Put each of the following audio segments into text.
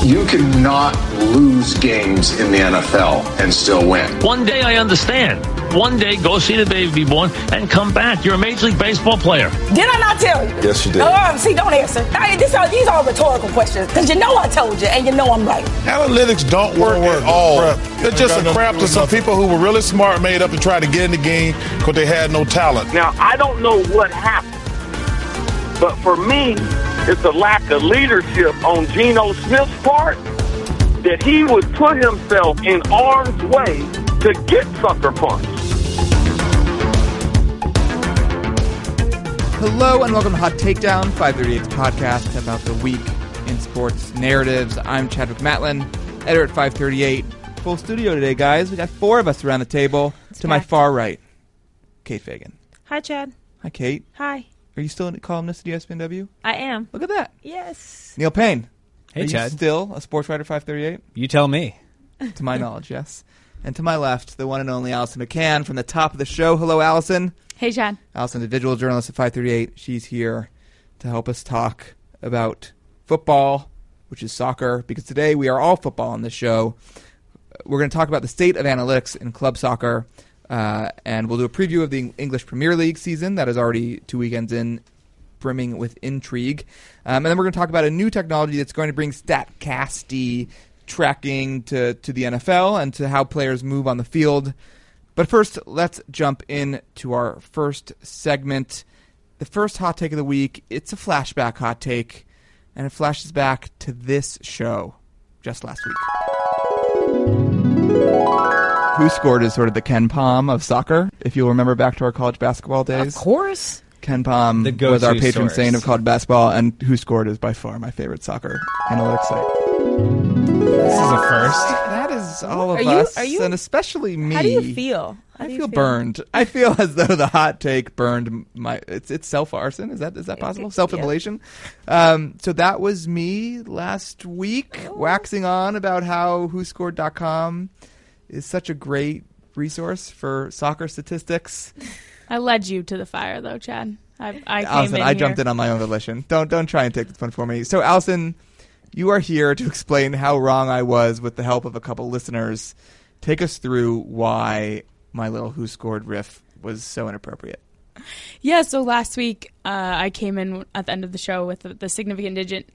You cannot lose games in the NFL and still win. One day I understand. One day go see the baby be born and come back. You're a Major League Baseball player. Did I not tell you? Yes, you did. See, don't answer. These are rhetorical questions because you know I told you and you know I'm right. Analytics don't work at all. It's just a crap to some people who were really smart, made up to try to get in the game because they had no talent. Now, I don't know what happened, but for me, it's a lack of leadership on Geno Smith's part that he would put himself in harm's way to get sucker punched. Hello and welcome to Hot Takedown, 538's podcast about the week in sports narratives. I'm Chadwick Matlin, editor at 538. Full studio today, guys. We got four of us around the table. To my far right, Kate Fagan. Hi, Chad. Hi, Kate. Hi. Are you still a columnist at ESPNW? I am. Look at that. Yes. Neil Payne. Hey, Are Chad. you still a sports writer at 538? You tell me. To my knowledge, yes. And to my left, the one and only Allison McCann from the top of the show. Hello, Allison. Hey, Chad. Allison, individual journalist at 538. She's here to help us talk about football, which is soccer, because today we are all football on this show. We're going to talk about the state of analytics in club soccer, and we'll do a preview of the English Premier League season that is already 2 weekends in, brimming with intrigue. And then we're going to talk about a new technology that's going to bring StatCast-y tracking to the NFL and to how players move on the field. But first, let's jump into our first segment. The first hot take of the week, it's a flashback hot take, and it flashes back to this show just last week. Who Scored is sort of the Ken Pom of soccer, if you'll remember back to our college basketball days. Of course. Ken Pom was our patron saint of college basketball, and Who Scored is by far my favorite soccer analytics site. This is a first. That is all of us, and especially me. How do you feel? I feel burned. I feel as though the hot take burned my. It's self-arson. Is that possible? Self-immolation. So that was me last week, waxing on about how WhoScored.com is such a great resource for soccer statistics. I led you to the fire, though, Chad. I jumped in on my own volition. Don't try and take this one for me. So, Allison, you are here to explain how wrong I was with the help of a couple listeners. Take us through why my little Who Scored riff was so inappropriate. Yeah, so last week I came in at the end of the show with the significant digit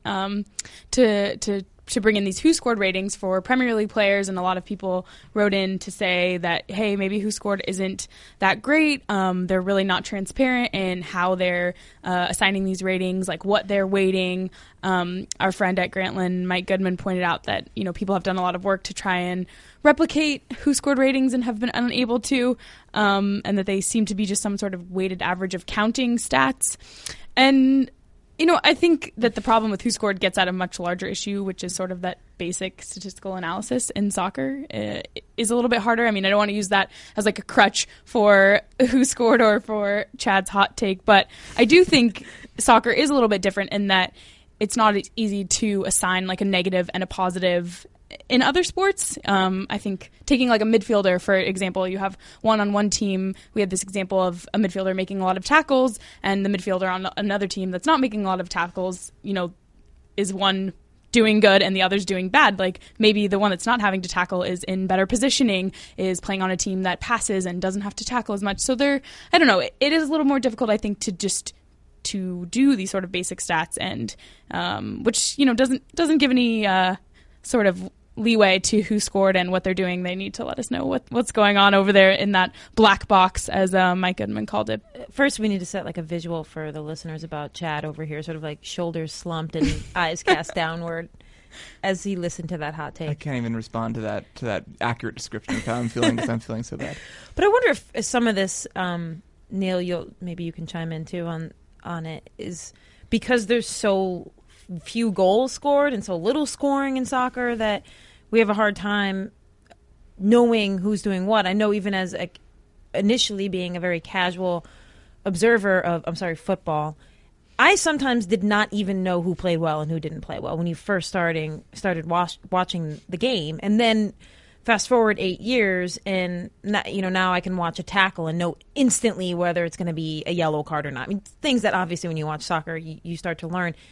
to bring in these Who Scored ratings for Premier League players, and a lot of people wrote in to say that, hey, maybe Who Scored isn't that great. They're really not transparent in how they're assigning these ratings, like what they're weighting. Our friend at Grantland, Mike Goodman, pointed out that people have done a lot of work to try and replicate Who Scored ratings and have been unable to, and that they seem to be just some sort of weighted average of counting stats. And I think that the problem with Who Scored gets at a much larger issue, which is sort of that basic statistical analysis in soccer is a little bit harder. I mean, I don't want to use that as like a crutch for Who Scored or for Chad's hot take, but I do think soccer is a little bit different in that it's not as easy to assign like a negative and a positive in other sports. I think taking like a midfielder, for example, you have one-on-one team. We had this example of a midfielder making a lot of tackles, and the midfielder on another team that's not making a lot of tackles, is one doing good and the other's doing bad. Like maybe the one that's not having to tackle is in better positioning, is playing on a team that passes and doesn't have to tackle as much. So I don't know, it is a little more difficult, I think, to do these sort of basic stats, and which doesn't give any sort of leeway to Who Scored and what they're doing. They need to let us know what's going on over there in that black box, as Mike Goodman called it. First, we need to set like a visual for the listeners about Chad over here, sort of like shoulders slumped and eyes cast downward as he listened to that hot take. I can't even respond to that accurate description of how I'm feeling because I'm feeling so bad. But I wonder if some of this, Neil, maybe you can chime in too on it, is because there's so few goals scored and so little scoring in soccer that we have a hard time knowing who's doing what. I know even as initially being a very casual observer of football, I sometimes did not even know who played well and who didn't play well when you first started watching the game. And then fast forward 8 years, and now I can watch a tackle and know instantly whether it's going to be a yellow card or not. I mean, things that obviously when you watch soccer you start to learn.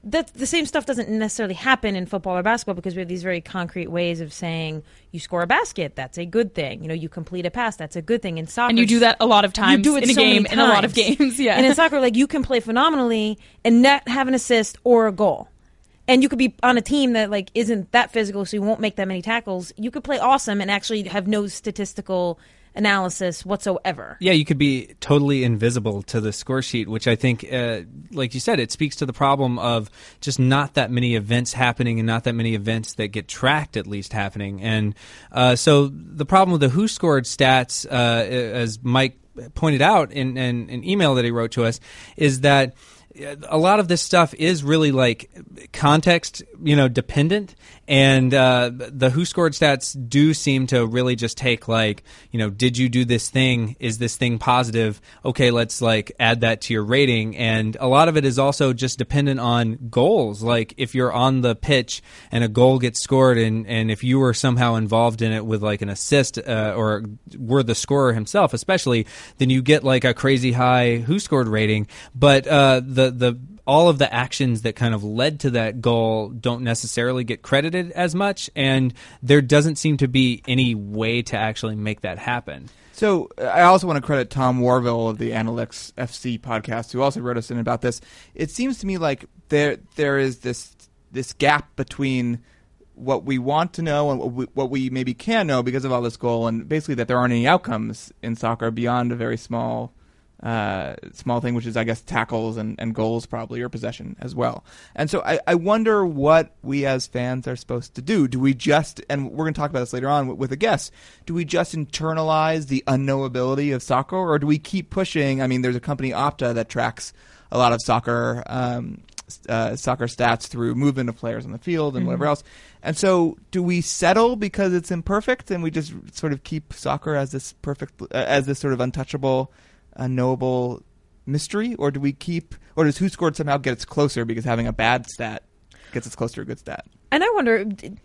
the same stuff doesn't necessarily happen in football or basketball because we have these very concrete ways of saying you score a basket, that's a good thing. You complete a pass, that's a good thing. In soccer, and you do that a lot of times. You do it in a so game, many in a lot of times. games. Yeah, and in soccer, like you can play phenomenally and not have an assist or a goal. And you could be on a team that like isn't that physical, so you won't make that many tackles. You could play awesome and actually have no statistical analysis whatsoever. Yeah, you could be totally invisible to the score sheet, which I think, like you said, it speaks to the problem of just not that many events happening and not that many events that get tracked at least happening. And so the problem with the Who Scored stats, as Mike pointed out in an email that he wrote to us, is that a lot of this stuff is really like context, dependent, and the Who Scored stats do seem to really just take like, did you do this thing? Is this thing positive? Okay, let's like add that to your rating. And a lot of it is also just dependent on goals. Like if you're on the pitch and a goal gets scored, and if you were somehow involved in it with like an assist or were the scorer himself, especially, then you get like a crazy high Who Scored rating. But the all of the actions that kind of led to that goal don't necessarily get credited as much, and there doesn't seem to be any way to actually make that happen. So I also want to credit Tom Warville of the Analytics FC podcast, who also wrote us in about this. It seems to me like there is this gap between what we want to know and what we maybe can know because of all this goal, and basically that there aren't any outcomes in soccer beyond a very small thing, which is, I guess, tackles and goals probably, or possession as well. And so I wonder what we as fans are supposed to do. Do we just, and we're going to talk about this later on with a guest, do we just internalize the unknowability of soccer, or do we keep pushing? I mean, there's a company, Opta, that tracks a lot of soccer stats through movement of players on the field and whatever else. And so do we settle because it's imperfect and we just sort of keep soccer as this perfect, as this sort of untouchable, unknowable mystery, or does Who Scored somehow gets closer because having a bad stat gets us closer to a good stat? And I wonder,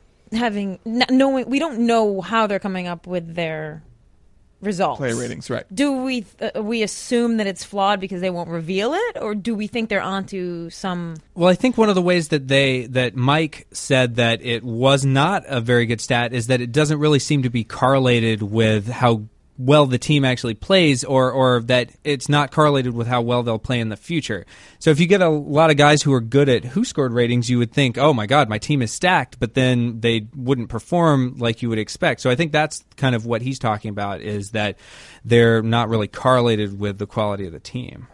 knowing we don't know how they're coming up with their results, player ratings, right? Do we assume that it's flawed because they won't reveal it, or do we think they're onto some? Well, I think one of the ways that Mike said that it was not a very good stat is that it doesn't really seem to be correlated with how well the team actually plays, or that it's not correlated with how well they'll play in the future. So if you get a lot of guys who are good at Who Scored ratings, you would think, oh my God, my team is stacked, but then they wouldn't perform like you would expect. So I think that's kind of what he's talking about, is that they're not really correlated with the quality of the team.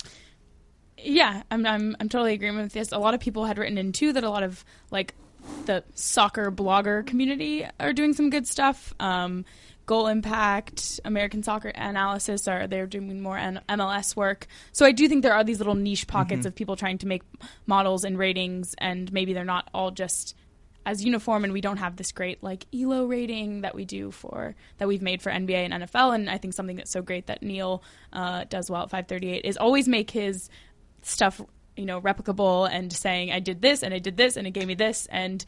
Yeah, I'm totally agreeing with this. A lot of people had written in too that a lot of like the soccer blogger community are doing some good stuff. Goal Impact, American Soccer Analysis, they're doing more MLS work. So I do think there are these little niche pockets of people trying to make models and ratings, and maybe they're not all just as uniform, and we don't have this great like ELO rating that we've made for NBA and NFL. And I think something that's so great that Neil does well at 538 is always make his stuff replicable and saying I did this and I did this and it gave me this, and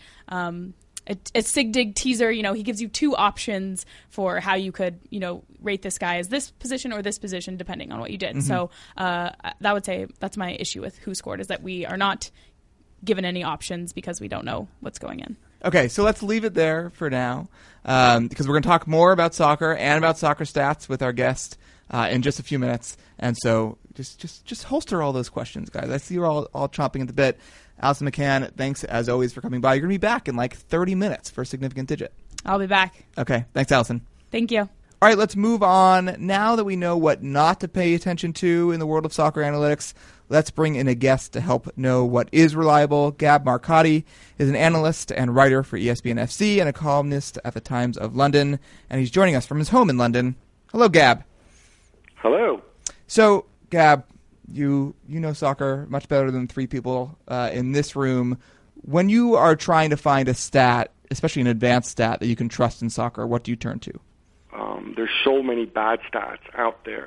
a SigDig teaser, he gives you two options for how you could, rate this guy as this position or this position, depending on what you did. So that would say that's my issue with Who Scored, is that we are not given any options because we don't know what's going in. Okay, so let's leave it there for now, because we're going to talk more about soccer and about soccer stats with our guest in just a few minutes. And so just holster all those questions, guys. I see you're all chomping at the bit. Alison McCann, thanks as always for coming by. You're going to be back in like 30 minutes for Significant Digit. I'll be back. Okay, thanks, Alison. Thank you. All right, let's move on. Now that we know what not to pay attention to in the world of soccer analytics, let's bring in a guest to help know what is reliable. Gab Marcotti is an analyst and writer for ESPN FC and a columnist at the Times of London, and he's joining us from his home in London. Hello, Gab. Hello. So, Gab, you know soccer much better than three people in this room. When you are trying to find a stat, especially an advanced stat that you can trust in soccer, what do you turn to? There's so many bad stats out there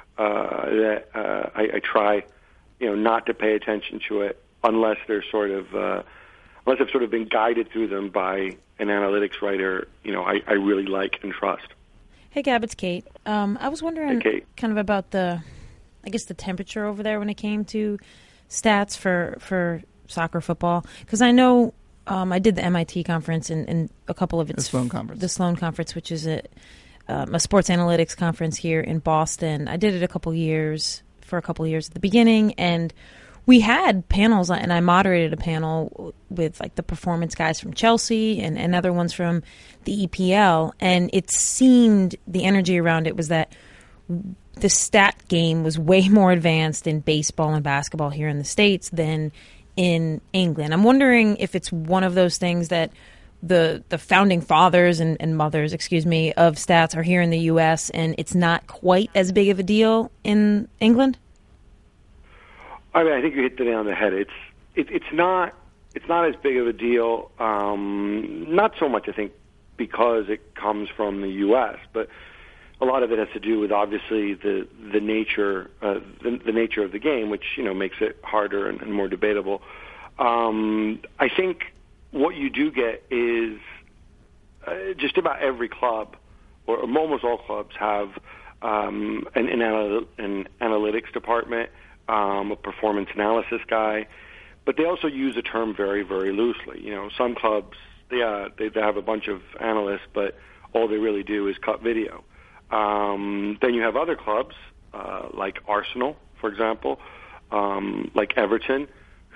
that I try, not to pay attention to it unless they're unless I've sort of been guided through them by an analytics writer, I really like and trust. Hey, Gab, it's Kate. I was wondering kind of about the temperature over there when it came to stats for soccer, football? Because I know I did the MIT conference and a couple of its the Sloan Conference. The Sloan Conference, which is a sports analytics conference here in Boston. I did it for a couple of years at the beginning, and we had panels, and I moderated a panel with like the performance guys from Chelsea and other ones from the EPL, and it seemed the energy around it was that the stat game was way more advanced in baseball and basketball here in the States than in England. I'm wondering if it's one of those things that the founding fathers and mothers, of stats are here in the U.S. and it's not quite as big of a deal in England. I mean, I think you hit the nail on the head. It's not as big of a deal. Not so much, I think, because it comes from the U.S., but a lot of it has to do with obviously the nature the nature of the game, which makes it harder and more debatable. I think what you do get is just about every club, or almost all clubs, have an analytics department. A performance analysis guy, but they also use the term very, very loosely. Some clubs, they have a bunch of analysts, but all they really do is cut video. Then you have other clubs, like Arsenal, for example, like Everton,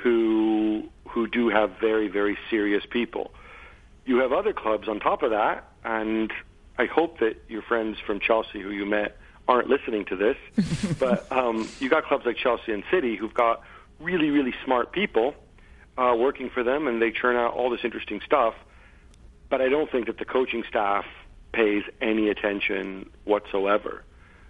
who do have very, very serious people. You have other clubs on top of that, and I hope that your friends from Chelsea who you met aren't listening to this, but you got clubs like Chelsea and City who've got really, really smart people working for them, and they churn out all this interesting stuff. But I don't think that the coaching staff pays any attention whatsoever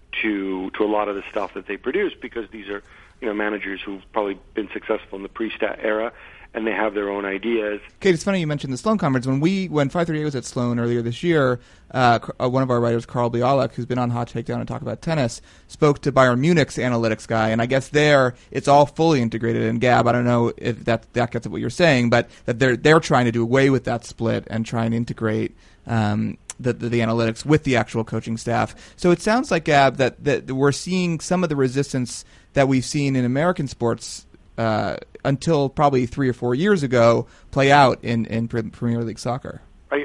to a lot of the stuff that they produce, because these are managers who've probably been successful in the pre-stat era, and they have their own ideas. Kate, it's funny you mentioned the Sloan Conference. When 538 was at Sloan earlier this year, one of our writers, Carl Bialek, who's been on Hot Takedown and Talk About Tennis, spoke to Bayern Munich's analytics guy, and I guess there it's all fully integrated. And Gab, I don't know if that gets at what you're saying, but that they're trying to do away with that split and try and integrate the analytics with the actual coaching staff. So it sounds like, Gab, that we're seeing some of the resistance that we've seen in American sports until probably 3 or 4 years ago play out in Premier League soccer.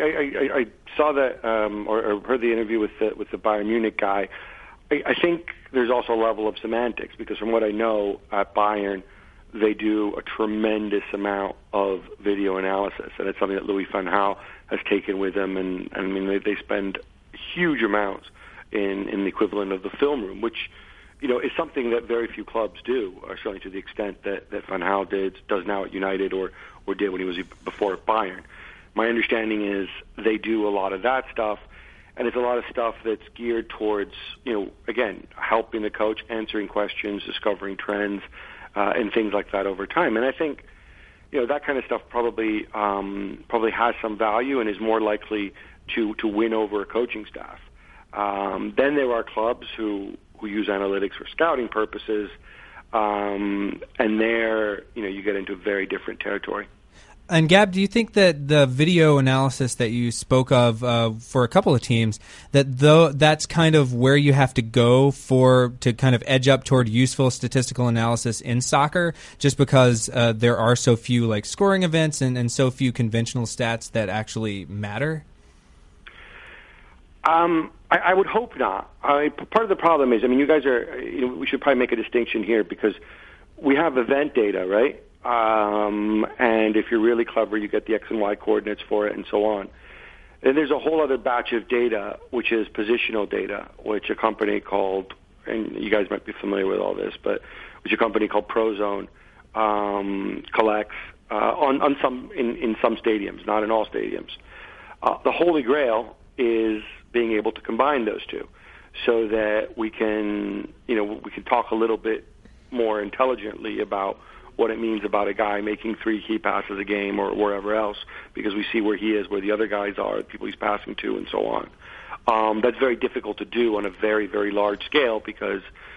I saw that or heard the interview with the Bayern Munich guy. I think there's also a level of semantics, because from what I know at Bayern, they do a tremendous amount of video analysis, and it's something that Louis van Gaal has taken with them, and I mean they spend huge amounts in the equivalent of the film room, which is something that very few clubs do, or certainly to the extent that Van Gaal does now at United or did when he was before at Bayern. My understanding is they do a lot of that stuff, and it's a lot of stuff that's geared towards, again, helping the coach, answering questions, discovering trends, and things like that over time. And I think, that kind of stuff probably has some value and is more likely to win over a coaching staff. Then there are clubs who use analytics for scouting purposes, and there, you get into very different territory. And Gab, do you think that the video analysis that you spoke of for a couple of teams, that's kind of where you have to go to kind of edge up toward useful statistical analysis in soccer, just because there are so few like scoring events and so few conventional stats that actually matter? I would hope not. Part of the problem is, you guys are, we should probably make a distinction here, because we have event data, right? And if you're really clever, you get the X and Y coordinates for it and so on. And there's a whole other batch of data, which is positional data, which a company called, and you guys might be familiar with all this, but which a company called Prozone collects on some in some stadiums, not in all stadiums. The holy grail is being able to combine those two, so that we can talk a little bit more intelligently about what it means about a guy making 3 key passes a game or wherever else, because we see where he is, where the other guys are, the people he's passing to, and so on. That's very difficult to do on a very, very large scale, because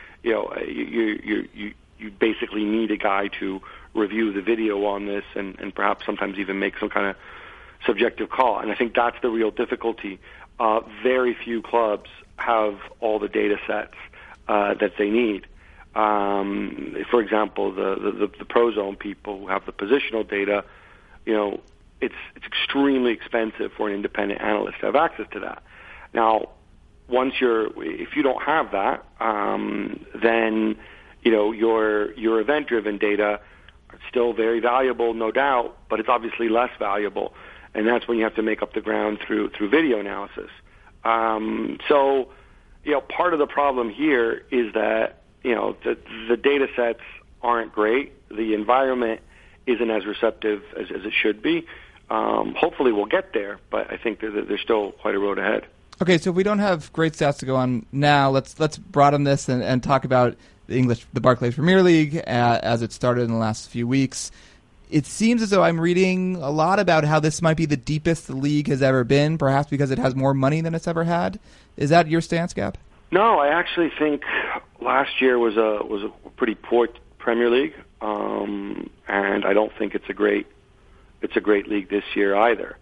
you basically need a guy to review the video on this and perhaps sometimes even make some kind of subjective call. And I think that's the real difficulty. Very few clubs have all the data sets that they need. For example, the ProZone people who have the positional data, it's extremely expensive for an independent analyst to have access to that. Now, if you don't have that, then your event-driven data are still very valuable, no doubt, but it's obviously less valuable, and that's when you have to make up the ground through video analysis. So, part of the problem here is that the data sets aren't great. The environment isn't as receptive as it should be. Hopefully, we'll get there, but I think there's still quite a road ahead. Okay, so if we don't have great stats to go on now, let's broaden this and talk about the Barclays Premier League as it started in the last few weeks. It seems as though I'm reading a lot about how this might be the deepest the league has ever been, perhaps because it has more money than it's ever had. Is that your stance, Gab? No, I actually think last year was a pretty poor Premier League, and I don't think it's a great league this year either.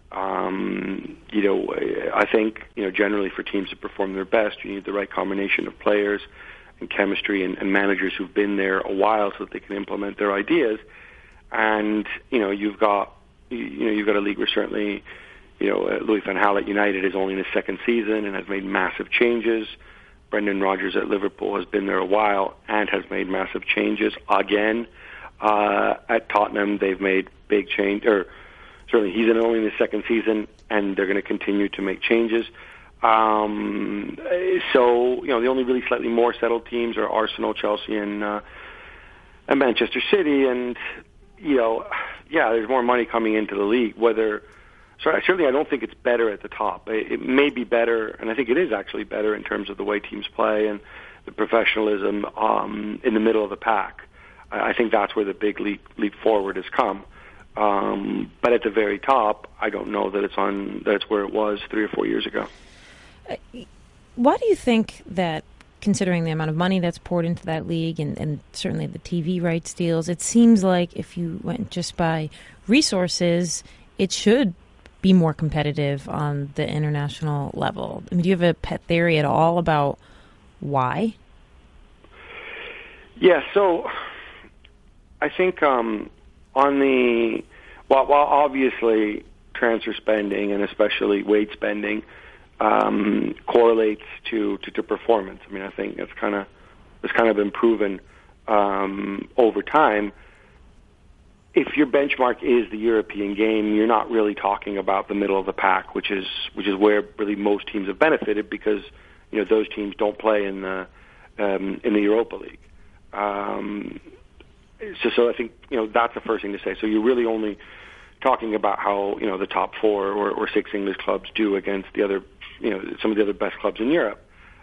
I think, generally for teams to perform their best, you need the right combination of players and chemistry and managers who've been there a while so that they can implement their ideas. And, you've got a league where certainly, Louis van Gaal at United is only in his second season and has made massive changes. Brendan Rodgers at Liverpool has been there a while and has made massive changes again. At Tottenham, they've made big change, or certainly he's only in his second season, and they're going to continue to make changes. So, the only really slightly more settled teams are Arsenal, Chelsea, and Manchester City. And, there's more money coming into the league. Certainly I don't think it's better at the top. It may be better, and I think it is actually better in terms of the way teams play and the professionalism in the middle of the pack. I think that's where the big leap forward has come. But at the very top, I don't know that it's where it was 3 or 4 years ago. Why do you think that, considering the amount of money that's poured into that league and certainly the TV rights deals, it seems like if you went just by resources, it should be more competitive on the international level? I mean, do you have a pet theory at all about why? Yeah, so I think while obviously transfer spending and especially wage spending correlates to performance. I mean, I think it's kind of been proven over time. If your benchmark is the European game, you're not really talking about the middle of the pack, which is where really most teams have benefited because those teams don't play in the Europa League. So I think that's the first thing to say. So you're really only talking about how the top 4 or 6 English clubs do against the other some of the other best clubs in Europe.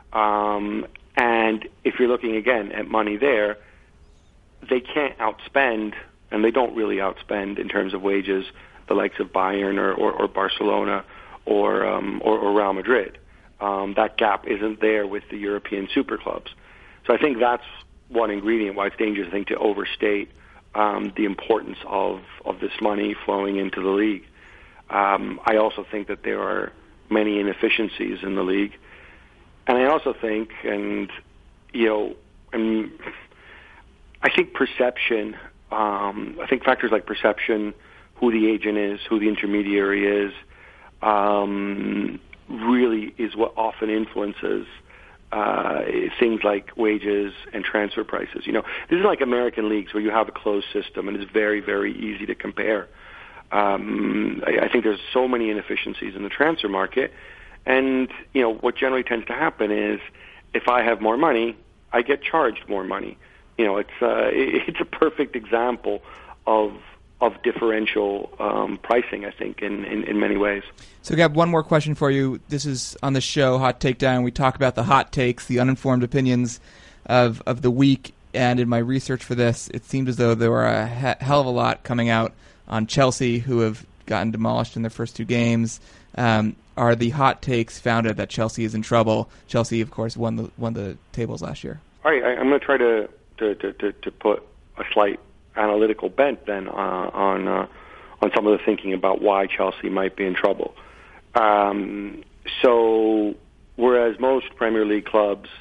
And if you're looking again at money there, they can't outspend, and they don't really outspend in terms of wages the likes of Bayern or Barcelona or Real Madrid. That gap isn't there with the European super clubs. So I think that's one ingredient why it's dangerous, I think, to overstate the importance of this money flowing into the league. I also think that there are many inefficiencies in the league. And I also think, I think perception, I think factors like perception, who the agent is, who the intermediary is, really is what often influences things like wages and transfer prices. This is like American leagues where you have a closed system and it's very, very easy to compare. I think there's so many inefficiencies in the transfer market, and what generally tends to happen is if I have more money, I get charged more money. It's a perfect example of differential pricing, I think, in many ways. So, Gab, one more question for you. This is on the show, Hot Takedown. We talk about the hot takes, the uninformed opinions of the week. And in my research for this, it seemed as though there were a hell of a lot coming out on Chelsea, who have gotten demolished in their first 2 games. Are the hot takes founded that Chelsea is in trouble? Chelsea, of course, won the tables last year. All right, I'm going to try to put a slight analytical bent then on some of the thinking about why Chelsea might be in trouble. So whereas most Premier League clubs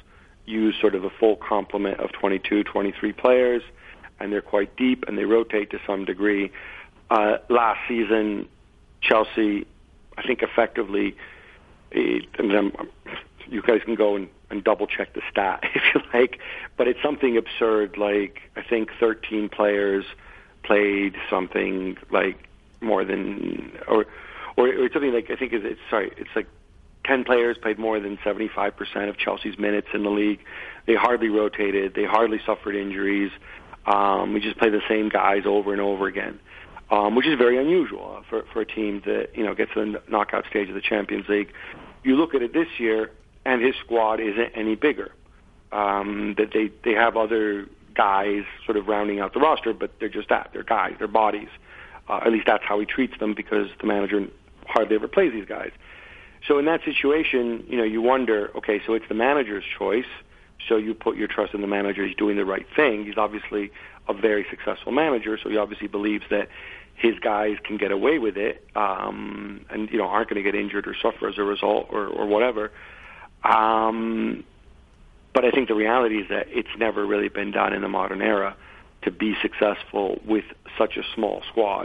use sort of a full complement of 22, 23 players, and they're quite deep, and they rotate to some degree. Last season, Chelsea, I think effectively, and you guys can go and double-check the stat if you like, but it's something absurd, like I think 13 players played something like more than, or something like, I think it's like 10 players played more than 75% of Chelsea's minutes in the league. They hardly rotated. They hardly suffered injuries. We just play the same guys over and over again, which is very unusual for a team that gets to the knockout stage of the Champions League. You look at it this year, and his squad isn't any bigger. That they have other guys sort of rounding out the roster, but they're just that. They're guys. They're bodies. At least that's how he treats them, because the manager hardly ever plays these guys. So in that situation, you wonder, okay, so it's the manager's choice, so you put your trust in the manager. He's doing the right thing. He's obviously a very successful manager, so he obviously believes that his guys can get away with it, and aren't going to get injured or suffer as a result or whatever. But I think the reality is that it's never really been done in the modern era to be successful with such a small squad,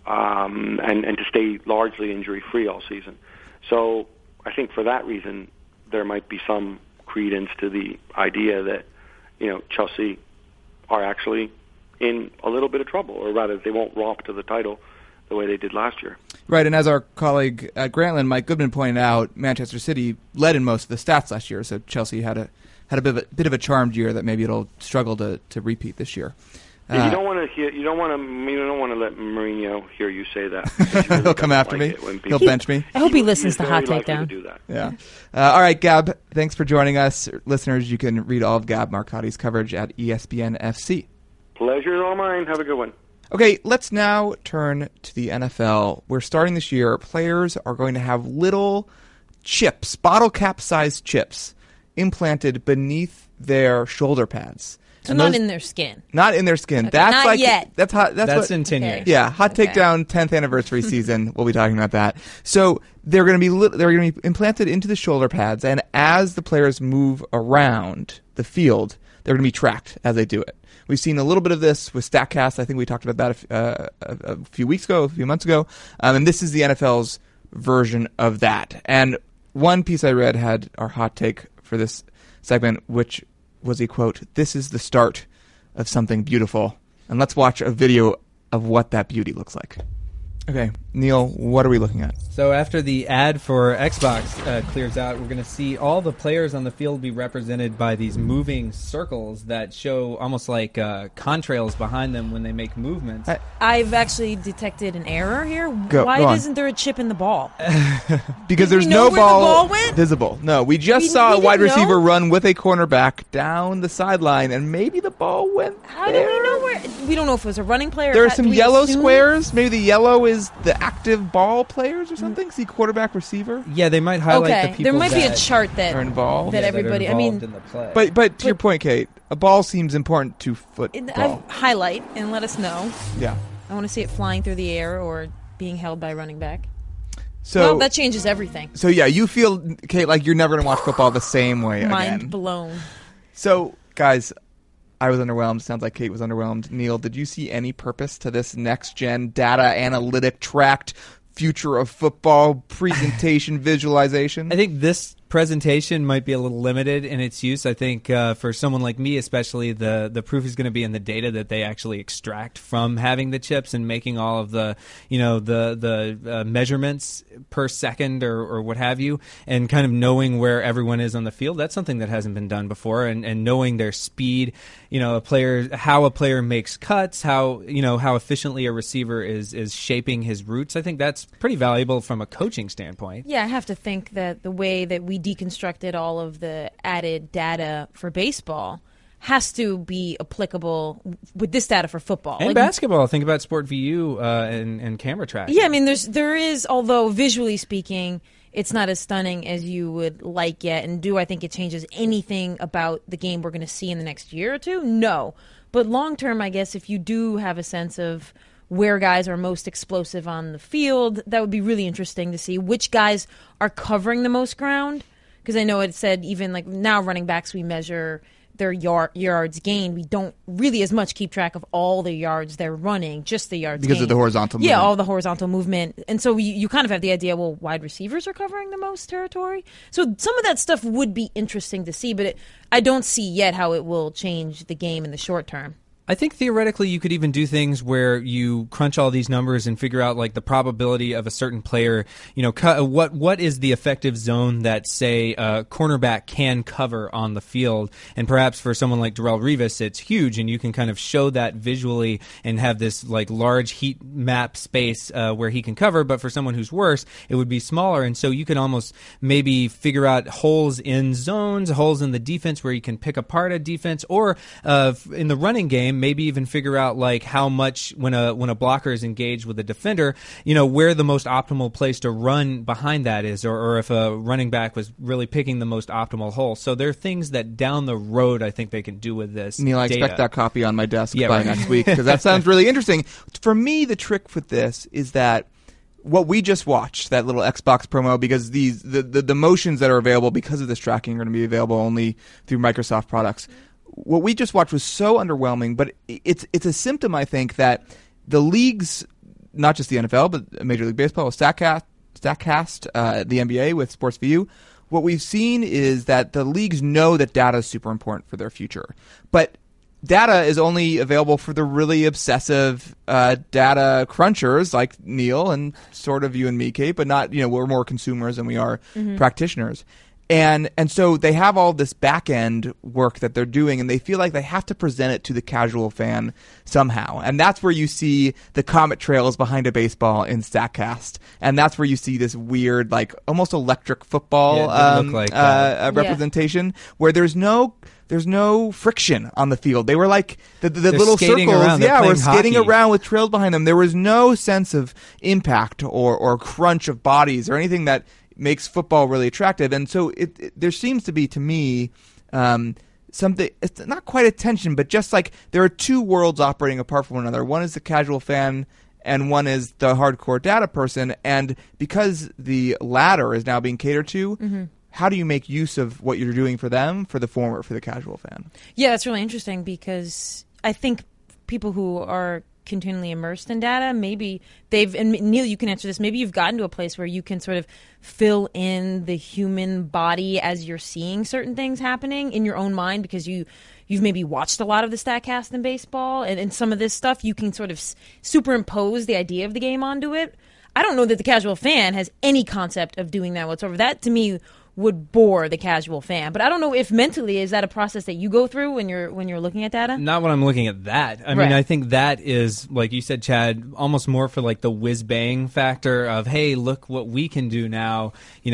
and to stay largely injury-free all season. So I think for that reason, there might be some credence to the idea that, Chelsea are actually in a little bit of trouble, or rather they won't romp to the title the way they did last year. Right, and as our colleague at Grantland, Mike Goodman, pointed out, Manchester City led in most of the stats last year, so Chelsea had a bit of a charmed year that maybe it'll struggle to repeat this year. You don't want to let Mourinho hear you say that. Really He'll come after me. He'll bench me. I hope he listens to Hot Takedown. Takedown. Yeah. All right, Gab, thanks for joining us. Listeners, you can read all of Gab Marcotti's coverage at ESPN FC. Pleasure is all mine. Have a good one. Okay, let's now turn to the NFL. We're starting this year. Players are going to have little chips, bottle cap-sized chips, implanted beneath their shoulder pads. So not in their skin. Not in their skin. Okay. That's not like yet. That's hot. That's in 10 years. Yeah, Hot Takedown 10th anniversary season. We'll be talking about that. So they're going to be implanted into the shoulder pads, and as the players move around the field, they're going to be tracked as they do it. We've seen a little bit of this with StatCast. I think we talked about that a few months ago. And this is the NFL's version of that. And one piece I read had our hot take for this segment, which was a quote, "This is the start of something beautiful." And let's watch a video of what that beauty looks like. Okay, Neil, what are we looking at? So after the ad for Xbox clears out, we're going to see all the players on the field be represented by these moving circles that show almost like contrails behind them when they make movements. I've actually detected an error here. Go Why on. isn't there a chip in the ball? Because Did there's we know no where the ball went? visible. No, we just saw a wide receiver run with a cornerback down the sideline, and maybe the ball went How there. do we know where? We don't know if it was a running player. There or are some do we yellow assume? squares. Maybe the yellow is the active ball players or something. See quarterback, receiver. Yeah, they might highlight Okay, the people there might be a that chart that are involved. that Yeah, everybody. that are I mean, involved in the play. But to your point, Kate, a ball seems important to football. highlight and let us know. Yeah. I want to see it flying through the air or being held by a running back. So Well, that changes everything. So yeah, you feel, Kate, like you're never going to watch football the same way Mind again. blown. So, guys, I was underwhelmed. Sounds like Kate was underwhelmed. Neil, did you see any purpose to this next-gen data analytic tracked future of football presentation visualization? I think this presentation might be a little limited in its use. I think for someone like me especially, the proof is going to be in the data that they actually extract from having the chips and making all of the the measurements per second or what have you, and kind of knowing where everyone is on the field. That's something that hasn't been done before, and knowing their speed, how a player makes cuts, how efficiently a receiver is shaping his routes. I think that's pretty valuable from a coaching standpoint. Yeah, I have to think that the way that we deconstructed all of the added data for baseball has to be applicable with this data for football. And basketball. Think about Sport VU and camera tracking. Yeah, I mean, there is, although visually speaking, it's not as stunning as you would like yet. And do I think it changes anything about the game we're going to see in the next year or two? No. But long term, I guess, if you do have a sense of where guys are most explosive on the field, that would be really interesting to see which guys are covering the most ground. because I know it said even like now running backs we measure their yards gained. We don't really as much keep track of all the yards they're running, just the yards because gained. of the horizontal movement. Yeah, all the horizontal movement. And so you kind of have the idea, well, wide receivers are covering the most territory. So some of that stuff would be interesting to see, but I don't see yet how it will change the game in the short term. I think theoretically you could even do things where you crunch all these numbers and figure out like the probability of a certain player, what is the effective zone that, say, a cornerback can cover on the field. And perhaps for someone like Darrelle Revis, it's huge, and you can kind of show that visually and have this like large heat map space where he can cover. But for someone who's worse, it would be smaller. And so you can almost maybe figure out holes in zones, holes in the defense where you can pick apart a defense, or in the running game, maybe even figure out like how much when a blocker is engaged with a defender, where the most optimal place to run behind that is, or if a running back was really picking the most optimal hole. So there are things that down the road I think they can do with this. Neil, I data. expect that copy on my desk by next week, because that sounds really interesting. For me, the trick with this is that what we just watched, that little Xbox promo, because the motions that are available because of this tracking are going to be available only through Microsoft products. What we just watched was so underwhelming, but it's a symptom, I think, that the leagues, not just the NFL, but Major League Baseball with StatCast, the NBA with SportsView, what we've seen is that the leagues know that data is super important for their future. But data is only available for the really obsessive data crunchers like Neil and sort of you and me, Kate, but not, we're more consumers than we are practitioners. And so they have all this back-end work that they're doing, and they feel like they have to present it to the casual fan somehow. And that's where you see the comet trails behind a baseball in StatCast. And that's where you see this weird, like, almost electric football representation where there's no friction on the field. They were like the little circles. Were skating around with trails behind them. There was no sense of impact or crunch of bodies or anything that makes football really attractive. And so there seems to be, to me, something, it's not quite a tension, but just like there are two worlds operating apart from one another. One is the casual fan and one is the hardcore data person. And because the latter is now being catered to, how do you make use of what you're doing for them, for the former, for the casual fan? Yeah, that's really interesting, because I think people who are continually immersed in data, maybe and Neil, you can answer this, maybe you've gotten to a place where you can sort of fill in the human body as you're seeing certain things happening in your own mind, because you've maybe watched a lot of the StatCast in baseball, and some of this stuff you can sort of superimpose the idea of the game onto it. I don't know that the casual fan has any concept of doing that whatsoever. That, to me, would bore the casual fan. But I don't know if mentally, is that a process that you go through when you're looking at data? Not when I'm looking at that. I mean, I think that is, like you said, Chad, almost more for like the whiz-bang factor of, hey, look what we can do now.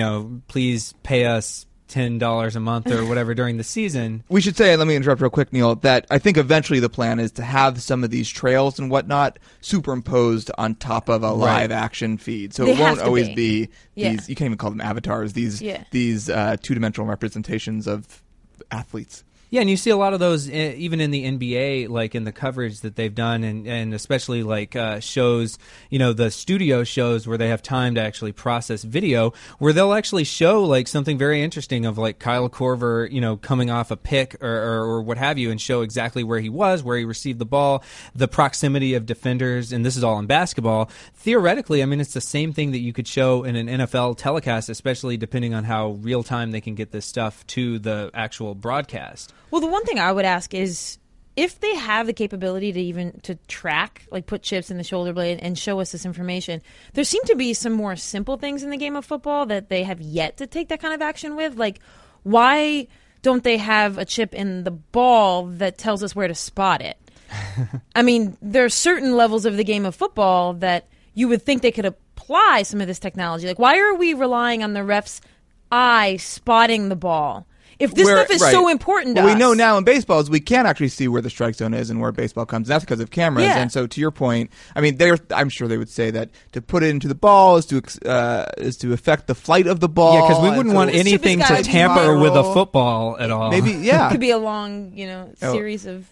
Please pay us $10 a month or whatever during the season. We should say, let me interrupt real quick, Neil, that I think eventually the plan is to have some of these trails and whatnot superimposed on top of a live action feed. So it won't always be these, you can't even call them avatars, these two-dimensional representations of athletes. Yeah, and you see a lot of those even in the NBA, like in the coverage that they've done, and especially like shows, the studio shows where they have time to actually process video, where they'll actually show like something very interesting of like Kyle Korver, coming off a pick or what have you, and show exactly where he was, where he received the ball, the proximity of defenders, and this is all in basketball. Theoretically, I mean, it's the same thing that you could show in an NFL telecast, especially depending on how real time they can get this stuff to the actual broadcast. Well, the one thing I would ask is, if they have the capability to track, like put chips in the shoulder blade and show us this information, there seem to be some more simple things in the game of football that they have yet to take that kind of action with. Like, why don't they have a chip in the ball that tells us where to spot it? I mean, there are certain levels of the game of football that you would think they could apply some of this technology. Like, why are we relying on the ref's eye spotting the ball? If this stuff is so important to us. What we know now in baseball is we can't actually see where the strike zone is and where baseball comes. That's because of cameras. Yeah. And so to your point, I mean, I'm sure they would say that to put it into the ball is to affect the flight of the ball. Yeah, because we wouldn't want anything to tamper with a football at all. Maybe, yeah. It could be a long, series of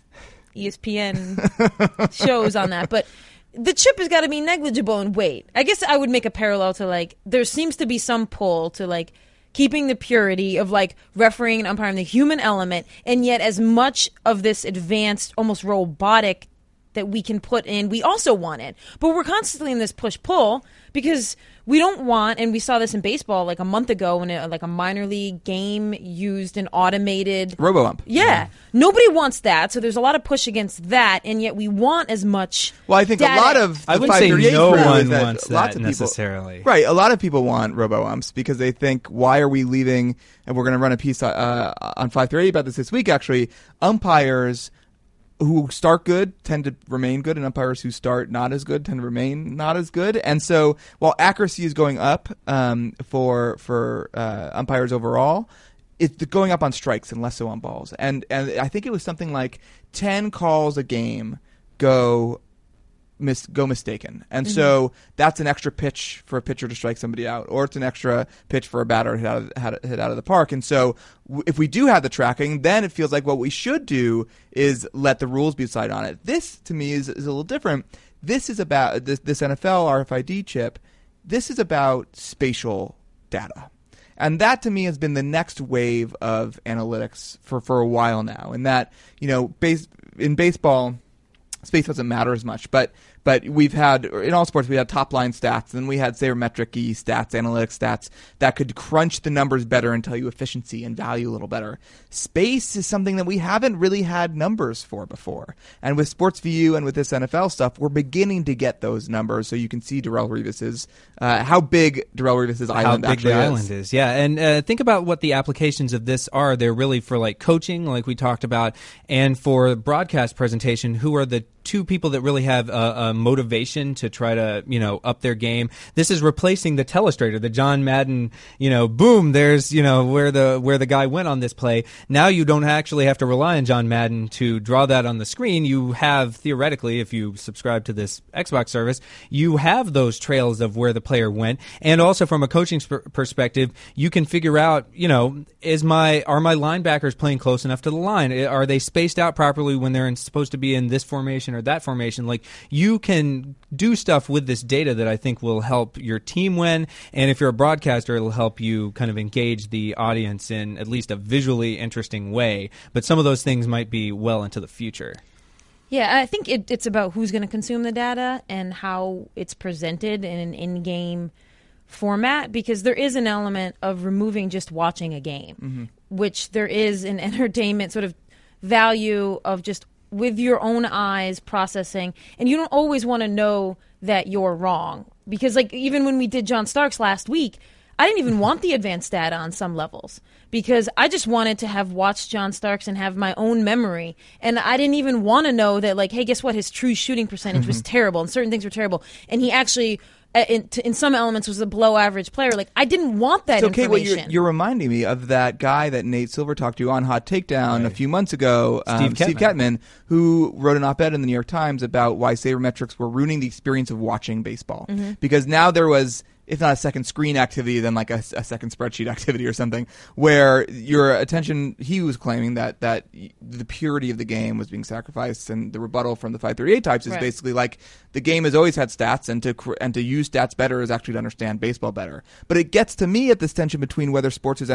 ESPN shows on that. But the chip has got to be negligible in weight. I guess I would make a parallel to, like, there seems to be some pull to, like, keeping the purity of like refereeing and umpiring, the human element, and yet as much of this advanced, almost robotic that we can put in, we also want it. But we're constantly in this push-pull because we don't want, and we saw this in baseball like a month ago when like a minor league game used an automated robo-ump. Yeah. Nobody wants that, so there's a lot of push against that, and yet we want as much Well, I think data. a lot of the I wouldn't say 538 no crew one is that wants lots that of people, necessarily. Right. A lot of people want robo-umps because they think, why are we leaving, and we're going to run a piece on 538 about this week, actually, umpires who start good tend to remain good, and umpires who start not as good tend to remain not as good. And so while accuracy is going up for umpires overall, it's going up on strikes and less so on balls. And I think it was something like 10 calls a game go mistaken. And so that's an extra pitch for a pitcher to strike somebody out, or it's an extra pitch for a batter to hit out of the park. And so if we do have the tracking, then it feels like what we should do is let the rules be decided on it. This, to me, is a little different. This is about this NFL RFID chip. This is about spatial data. And that, to me, has been the next wave of analytics for a while now. And that, in baseball, space doesn't matter as much, but we've had, in all sports, we had top-line stats, and we had sabermetric-y stats, analytics stats, that could crunch the numbers better and tell you efficiency and value a little better. Space is something that we haven't really had numbers for before. And with SportsView and with this NFL stuff, we're beginning to get those numbers, so you can see Darrelle Revis's, how big Darrelle Revis's island actually is. How big the island is, yeah. And think about what the applications of this are. They're really for, like, coaching, like we talked about, and for broadcast presentation, who are the two people that really have a motivation to try to, up their game. This is replacing the telestrator, the John Madden, boom, there's, where the guy went on this play. Now you don't actually have to rely on John Madden to draw that on the screen. You have, theoretically, if you subscribe to this Xbox service, you have those trails of where the player went. And also from a coaching perspective, you can figure out, are my linebackers playing close enough to the line? Are they spaced out properly when they're supposed to be in this formation or that formation? Like, you can do stuff with this data that I think will help your team win, and if you're a broadcaster, it'll help you kind of engage the audience in at least a visually interesting way. But some of those things might be well into the future. Yeah, I think it's about who's going to consume the data and how it's presented in an in-game format, because there is an element of removing just watching a game, which there is an entertainment sort of value of just with your own eyes processing, and you don't always want to know that you're wrong. Because like even when we did John Starks last week, I didn't even want the advanced data on some levels because I just wanted to have watched John Starks and have my own memory. And I didn't even want to know that, like, hey, guess what? His true shooting percentage was terrible and certain things were terrible. And he actually, in some elements, was a below average player. Like, I didn't want that information. Well, you're reminding me of that guy that Nate Silver talked to on Hot Takedown a few months ago, Steve Kettman, who wrote an op-ed in the New York Times about why sabermetrics were ruining the experience of watching baseball. Because now there was, if not a second screen activity, then like a second spreadsheet activity or something, where your attention, he was claiming that the purity of the game was being sacrificed, and the rebuttal from the 538 types is basically like the game has always had stats, and to use stats better is actually to understand baseball better. But it gets to me at this tension between whether sports is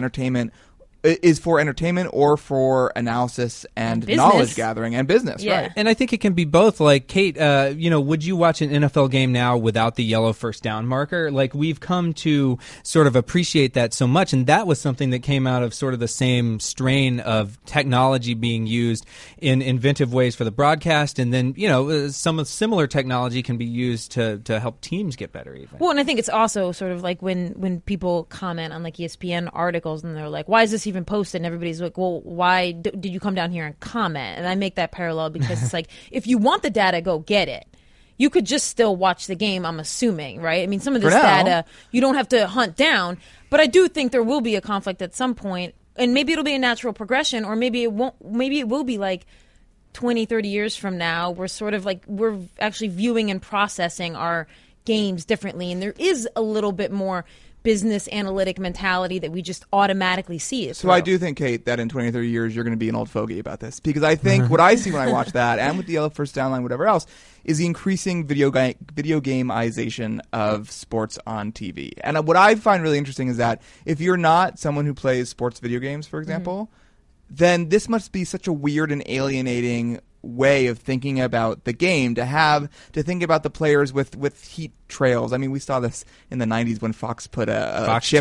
for entertainment or for analysis and knowledge gathering and business, right? And I think it can be both. Like, Kate, would you watch an NFL game now without the yellow first down marker? Like, we've come to sort of appreciate that so much, and that was something that came out of sort of the same strain of technology being used in inventive ways for the broadcast, and then, some of similar technology can be used to help teams get better even. Well, and I think it's also sort of like when people comment on like ESPN articles and they're like, why is this even posted? And everybody's like, well, why did you come down here and comment? And I make that parallel because it's like, if you want the data, go get it. You could just still watch the game, I'm assuming, right? I mean, some of this data you don't have to hunt down, but I do think there will be a conflict at some point, and maybe it'll be a natural progression, or maybe it won't. Maybe it will be like 20, 30 years from now, we're sort of like, we're actually viewing and processing our games differently, and there is a little bit more business analytic mentality that we just automatically see it. So I do think, Kate, that in 20 or 30 years you're going to be an old fogey about this, because I think what I see when I watch that, and with the yellow first down line, whatever else, is the increasing video gameization of sports on TV. And what I find really interesting is that if you're not someone who plays sports video games, for example, then this must be such a weird and alienating way of thinking about the game, to think about the players with heat trails. I mean, we saw this in the 90s when Fox put a chip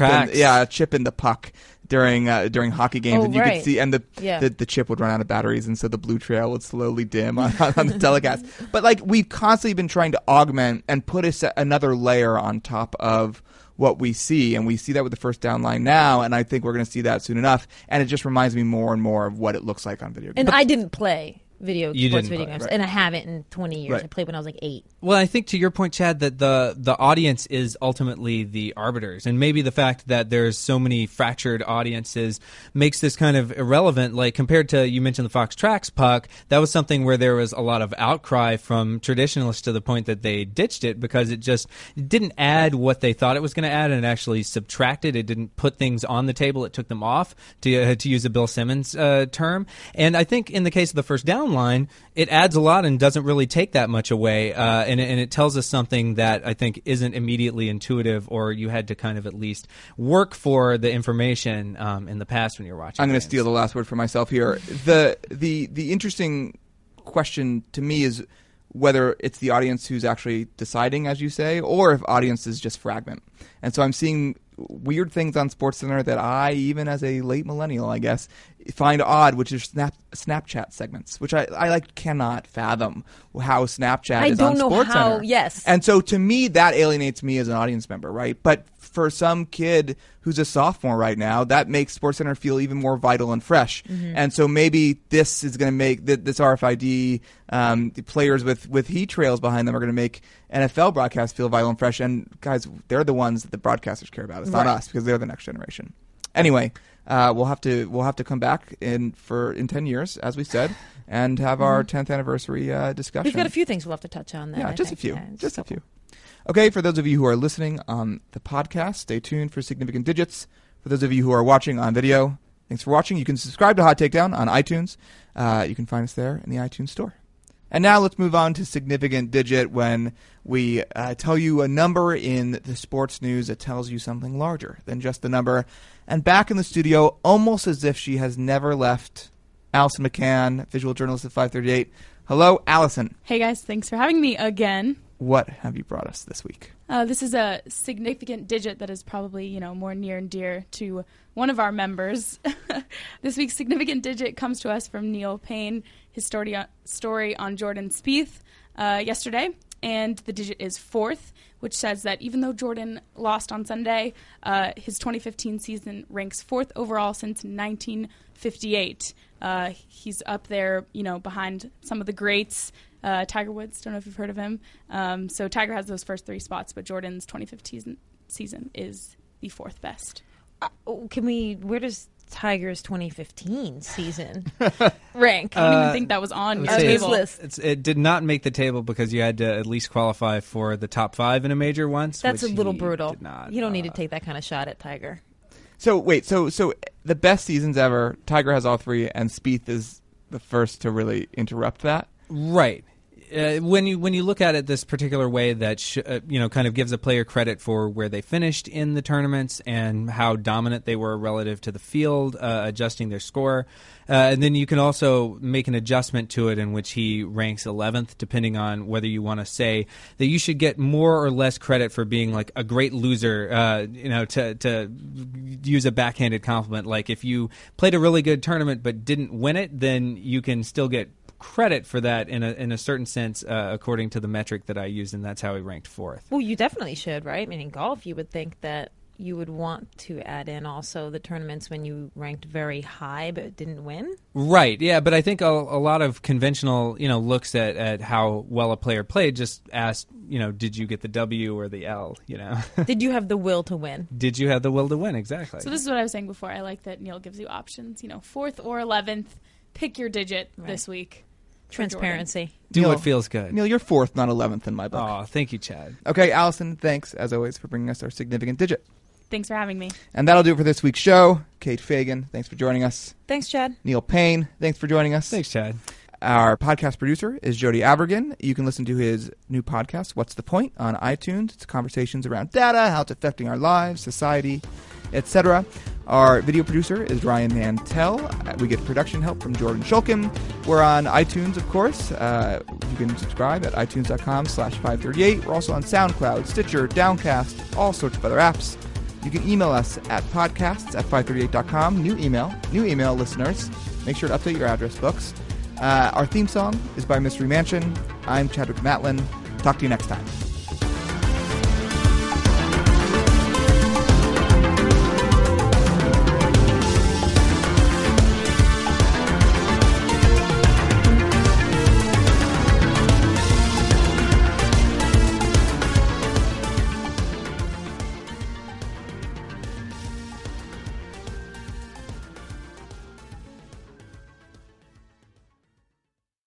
in the puck during hockey games, and you could see, and the chip would run out of batteries, and so the blue trail would slowly dim on the telecast. But like, we've constantly been trying to augment and put another layer on top of what we see, and we see that with the first down line now, and I think we're going to see that soon enough. And it just reminds me more and more of what it looks like on video games. And I didn't play video games, and I haven't in 20 years. I played when I was like 8. Well, I think to your point, Chad, that the audience is ultimately the arbiters, and maybe the fact that there's so many fractured audiences makes this kind of irrelevant. Like, compared to, you mentioned the Fox Tracks puck, that was something where there was a lot of outcry from traditionalists to the point that they ditched it because it didn't add what they thought it was going to add, and it actually subtracted. It didn't put things on the table; it took them off, to use a Bill Simmons term. And I think in the case of the first down line, it adds a lot and doesn't really take that much away, and it tells us something that I think isn't immediately intuitive, or you had to kind of at least work for the information in the past when you're watching. I'm going to steal the last word for myself here. The interesting question to me is whether it's the audience who's actually deciding, as you say, or if audiences just fragment. And so I'm seeing weird things on SportsCenter that I, even as a late millennial, I guess, find odd, which is Snapchat segments, which I cannot fathom how Snapchat is on SportsCenter. I don't know how, yes. And so to me, that alienates me as an audience member, right? But for some kid who's a sophomore right now, that makes SportsCenter feel even more vital and fresh. And so maybe this is going to make this RFID, the players with heat trails behind them are going to make NFL broadcasts feel vital and fresh. And guys, they're the ones that the broadcasters care about. It's not us, because they're the next generation. Anyway, we'll have to come back in 10 years, as we said, and have our 10th anniversary discussion. We've got a few things we'll have to touch on. Yeah, just a few. Okay, for those of you who are listening on the podcast, stay tuned for Significant Digits. For those of you who are watching on video, thanks for watching. You can subscribe to Hot Takedown on iTunes. You can find us there in the iTunes store. And now let's move on to Significant Digit, when we tell you a number in the sports news that tells you something larger than just the number. And back in the studio, almost as if she has never left, Allison McCann, visual journalist at 538. Hello, Allison. Hey, guys. Thanks for having me again. What have you brought us this week? This is a significant digit that is probably, more near and dear to one of our members. This week's significant digit comes to us from Neil Payne, his story on Jordan Spieth yesterday. And the digit is 4th, which says that even though Jordan lost on Sunday, his 2015 season ranks 4th overall since 1958. He's up there, behind some of the greats. Tiger Woods, don't know if you've heard of him. So Tiger has those first 3 spots, but Jordan's 2015 season is the 4th best. Where does Tiger's 2015 season rank? I don't even think that was on your table. It did not make the table because you had to at least qualify for the top 5 in a major once. That's a little brutal. You don't need to take that kind of shot at Tiger. So wait, so the best seasons ever, Tiger has all 3, and Spieth is the first to really interrupt that? Right. When you look at it this particular way, that kind of gives a player credit for where they finished in the tournaments and how dominant they were relative to the field, adjusting their score, and then you can also make an adjustment to it in which he ranks 11th, depending on whether you want to say that you should get more or less credit for being like a great loser. To use a backhanded compliment, like if you played a really good tournament but didn't win it, then you can still get credit for that in a certain sense, according to the metric that I used, and that's how he ranked 4th. Well, you definitely should, right? I mean, in golf, you would think that you would want to add in also the tournaments when you ranked very high but didn't win. Right, yeah, but I think a lot of conventional, looks at how well a player played just asked, did you get the W or the L, Did you have the will to win? Did you have the will to win, exactly. So this is what I was saying before. I like that Neil gives you options, 4th or 11th. Pick your digit this week. Transparency. Do Neil, what feels good. Neil, you're 4th, not 11th in my book. Oh, thank you, Chad. Okay, Allison, thanks, as always, for bringing us our significant digit. Thanks for having me. And that'll do it for this week's show. Kate Fagan, thanks for joining us. Thanks, Chad. Neil Payne, thanks for joining us. Thanks, Chad. Our podcast producer is Jody Abergen. You can listen to his new podcast, What's the Point?, on iTunes. It's conversations around data, how it's affecting our lives, society, etc. Our video producer is Ryan Mantell. We get production help from Jordan Shulkin. We're on iTunes, of course. You can subscribe at itunes.com/538. We're also on SoundCloud, Stitcher, Downcast, all sorts of other apps. You can email us at podcasts@538.com. New email, listeners. Make sure to update your address books. Our theme song is by Mystery Mansion. I'm Chadwick Matlin. Talk to you next time.